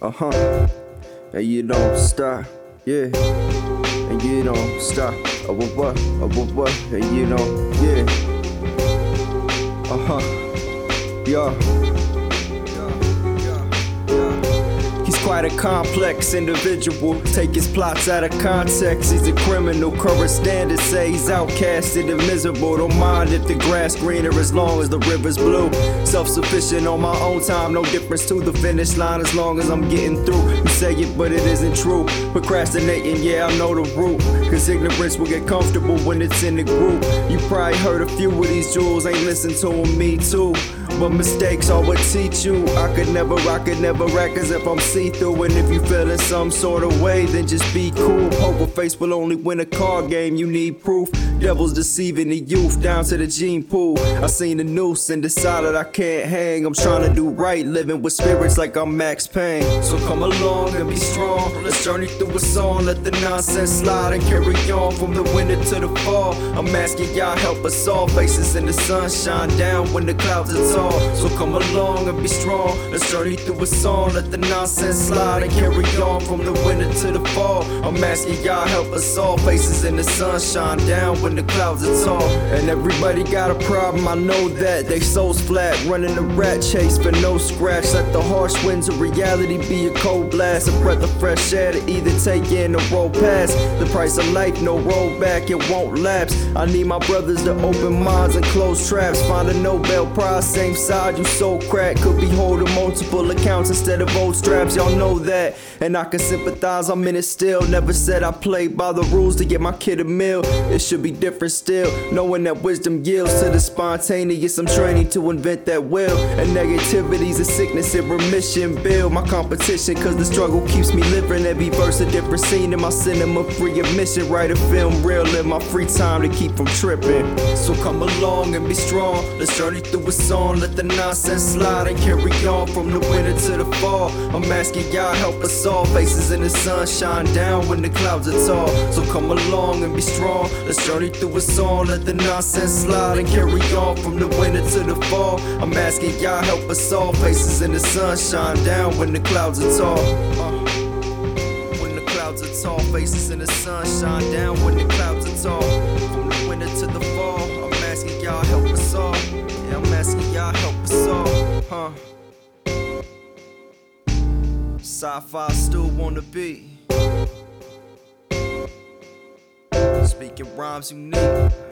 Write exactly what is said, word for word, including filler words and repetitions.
Uh-huh. And you don't stop, yeah. And you don't stop. Oh, what, what, oh, what, what, and you don't, yeah. Uh-huh. Yeah. He's quite a complex individual. Take his plots out of context. He's a criminal. Current standards say he's outcasted and miserable. Don't mind if the grass greener as long as the river's blue. Self-sufficient on my own time. No difference to the finish line as long as I'm getting through. You say it but it isn't true. Procrastinating, yeah, I know the root. Cause ignorance will get comfortable when it's in the group. You probably heard a few of these jewels. Ain't listen to them, me too. But mistakes are what teach you. I could never, I could never act as if I'm see-through. And if you feel in some sort of way, then just be cool. Poker face will only win a card game, you need proof. Devils deceiving the youth down to the gene pool. I seen the noose and decided I can't hang. I'm trying to do right, living with spirits like I'm Max Payne. So come along and be strong. Let's journey through a song. Let the nonsense slide and carry on from the winter to the fall. I'm asking y'all help us all. Faces in the sun shine down when the clouds are tall. So come along and be strong. Let's journey through a song. Let the nonsense slide and carry on from the winter to the fall. I'm asking y'all help us all. Faces in the sun shine down when the clouds are tall. And everybody got a problem, I know that. They souls flat, running a rat chase for no scratch. Let the harsh winds of reality be a cold blast. A breath of fresh air to either take in or roll past. The price of life, no rollback, it won't lapse. I need my brothers to open minds and close traps. Find a Nobel Prize, same side, you so crack. Could be holding multiple accounts instead of old straps, y'all know that. And I can sympathize, I'm in it still. Never said I played by the rules to get my kid a meal. It should be different still, knowing that wisdom yields to the spontaneous. I'm training to invent that will. And negativity's a sickness in remission. Build my competition, cause the struggle keeps me living. Every verse a different scene in my cinema. Free admission, write a film real in my free time to keep from tripping. So come along and be strong. Let's journey through a song. Let the nonsense slide and carry on from the winter to the fall. I'm asking y'all help us all. Faces in the sun shine down when the clouds are tall. So come along and be strong. Let's journey through a song. Let the nonsense slide and carry on from the winter to the fall. I'm asking y'all help us all. Faces in the sun shine down when the clouds are tall. uh, When the clouds are tall. Faces in the sun shine down when the clouds are tall. From the winter to the fall. I'm asking y'all help us all. Yeah, I'm asking y'all help us all. Huh. Sci-fi still wanna be. Speaking rhymes unique.